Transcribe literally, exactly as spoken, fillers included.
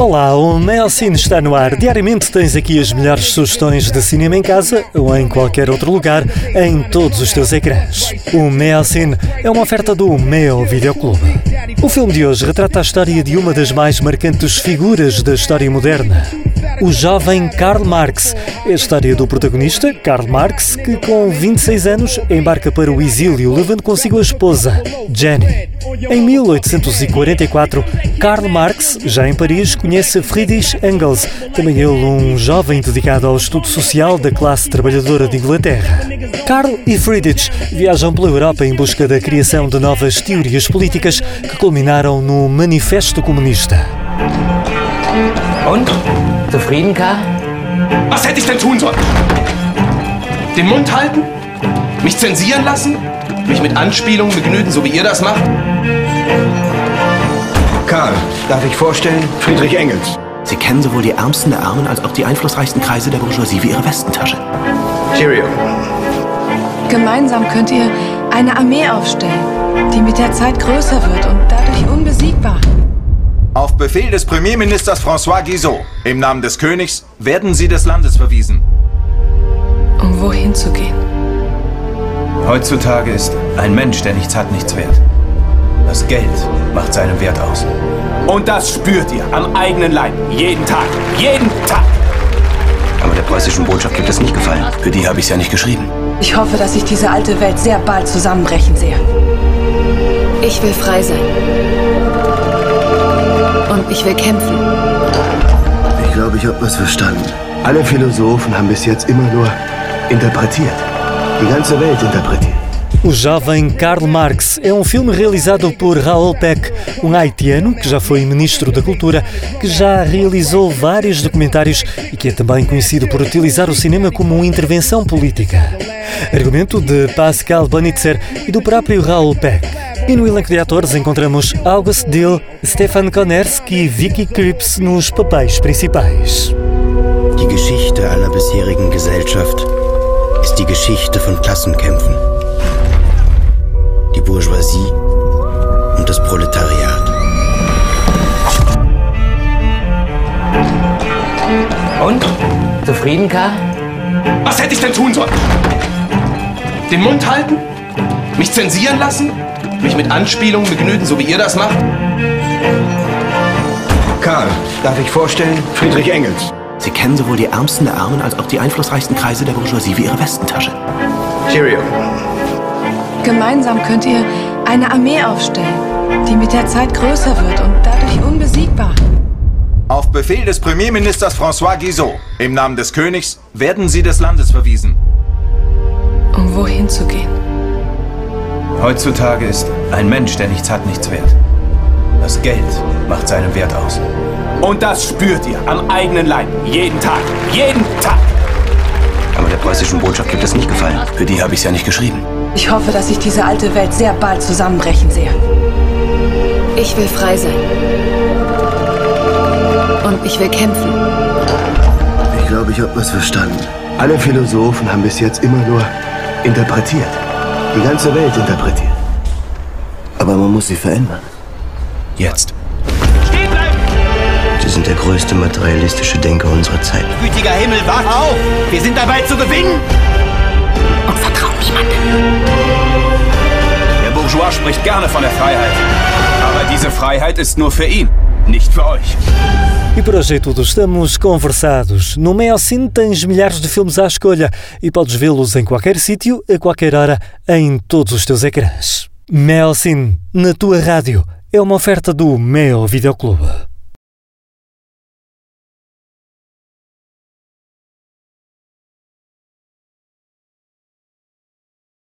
Olá, o Meocine está no ar. Diariamente tens aqui as melhores sugestões de cinema em casa ou em qualquer outro lugar, em todos os teus ecrãs. O Meocine é uma oferta do Meo Videoclube. O filme de hoje retrata a história de uma das mais marcantes figuras da história moderna, o jovem Karl Marx. É a história do protagonista, Karl Marx, que com vinte e seis anos embarca para o exílio, levando consigo a esposa, Jenny. Em mil oitocentos e quarenta e quatro, Karl Marx, já em Paris, conhece Friedrich Engels, também ele um jovem dedicado ao estudo social da classe trabalhadora de Inglaterra. Karl e Friedrich viajam pela Europa em busca da criação de novas teorias políticas que culminaram no Manifesto Comunista. Und? Zufrieden, Karl? Was hätte ich denn tun sollen? Den Mund halten? Mich zensieren lassen? Mich mit Anspielungen begnügen, so wie ihr das macht? Karl, darf ich vorstellen? Friedrich Engels. Sie kennen sowohl die Ärmsten der Armen als auch die einflussreichsten Kreise der Bourgeoisie wie ihre Westentasche. Cheerio. Gemeinsam könnt ihr eine Armee aufstellen, die mit der Zeit größer wird und dadurch unbesiegbar. Auf Befehl des Premierministers François Guizot, im Namen des Königs, werden Sie des Landes verwiesen. Um wohin zu gehen? Heutzutage ist ein Mensch, der nichts hat, nichts wert. Das Geld macht seinen Wert aus. Und das spürt ihr am eigenen Leib. Jeden Tag. Jeden Tag. Aber der preußischen Botschaft gibt es nicht gefallen. Für die habe ich es ja nicht geschrieben. Ich hoffe, dass ich diese alte Welt sehr bald zusammenbrechen sehe. Ich will frei sein. Und ich will kämpfen. Ich glaube, ich habe was verstanden. Alle Philosophen haben bis jetzt immer nur interpretiert. Die ganze Welt interpretiert. O jovem Karl Marx é um filme realizado por Raoul Peck, um haitiano que já foi ministro da Cultura, que já realizou vários documentários e que é também conhecido por utilizar o cinema como uma intervenção política. Argumento de Pascal Bonitzer e do próprio Raoul Peck. E no elenco de atores encontramos August Dill, Stefan Konerski e Vicky Krieps nos papéis principais. Die Geschichte aller bisherigen Gesellschaft ist die Geschichte von Klassenkämpfen. Die Bourgeoisie und das Proletariat. Und? Zufrieden, Karl? Was hätte ich denn tun sollen? Den Mund halten? Mich zensieren lassen? Mich mit Anspielungen begnügen, so wie ihr das macht? Karl, darf ich vorstellen? Friedrich Engels. Sie kennen sowohl die Ärmsten der Armen als auch die einflussreichsten Kreise der Bourgeoisie wie ihre Westentasche. Cheerio. Gemeinsam könnt ihr eine Armee aufstellen, die mit der Zeit größer wird und dadurch unbesiegbar. Auf Befehl des Premierministers François Guizot, im Namen des Königs, werden Sie des Landes verwiesen. Um wohin zu gehen? Heutzutage ist ein Mensch, der nichts hat, nichts wert. Das Geld macht seinen Wert aus. Und das spürt ihr am eigenen Leib. Jeden Tag. Jeden Tag. Aber der preußischen Botschaft gibt es nicht gefallen. Für die habe ich es ja nicht geschrieben. Ich hoffe, dass ich diese alte Welt sehr bald zusammenbrechen sehe. Ich will frei sein. Und ich will kämpfen. Ich glaube, ich habe was verstanden. Alle Philosophen haben bis jetzt immer nur interpretiert. Die ganze Welt interpretiert. Aber man muss sie verändern. Jetzt. Stehen bleiben! Sie sind der größte materialistische Denker unserer Zeit. Gütiger Himmel, wach auf! Wir sind dabei zu gewinnen! Und vertraut niemandem. Der Bourgeois spricht gerne von der Freiheit. Aber diese Freiheit ist nur für ihn, nicht für euch. E por hoje é tudo. Estamos conversados. No Meocine tens milhares de filmes à escolha e podes vê-los em qualquer sítio, a qualquer hora, em todos os teus ecrãs. Meocine, na tua rádio, é uma oferta do Meo Videoclube.